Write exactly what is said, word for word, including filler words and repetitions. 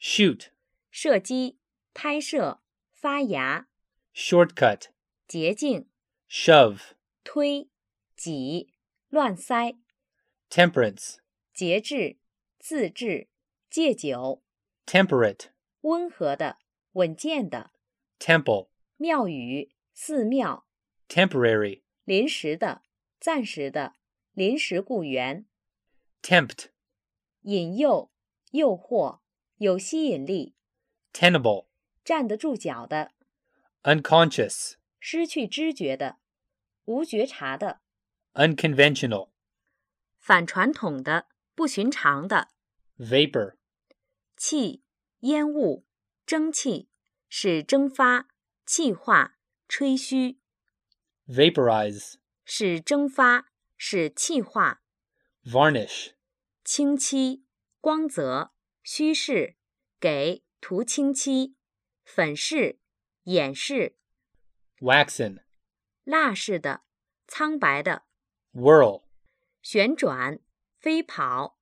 shoot, 射击、拍摄、发芽、 shortcut, 捷径、 shove, 推、挤、乱塞、 temperance, 节制、自制、戒酒、 temperate, 温和的、稳健的、 temple, 庙宇、寺庙、 temporary, 临时的、暂时的、临时雇员、 tempt, 引诱、诱惑、有吸引力、 tenable, 站得住脚的、 unconscious, 失去知觉的、无觉察的、 unconventional, 反传统的、不寻常的。 vapor, 气、烟雾、蒸汽，是蒸发、气化、吹嘘， vaporize, 是蒸发，是气化。 varnish, 清漆、光泽、虚饰，给涂清漆、粉饰、掩饰。 waxen, 蜡似的、苍白的、 whirl, 旋转、飞跑。